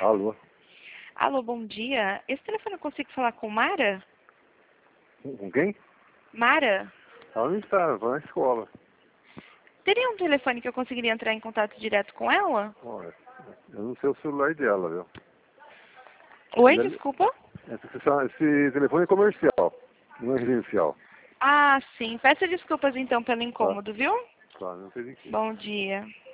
Alô? Alô, bom dia. Esse telefone eu consigo falar com Mara? Com quem? Mara? Ela não está, vai na escola. Teria um telefone que eu conseguiria entrar em contato direto com ela? Olha, eu não sei o celular dela, viu? Oi, desculpa? Esse telefone é comercial, não é residencial. Ah, sim. Peço desculpas então pelo Tá, incômodo, viu? tá, não sei de quê. Bom dia.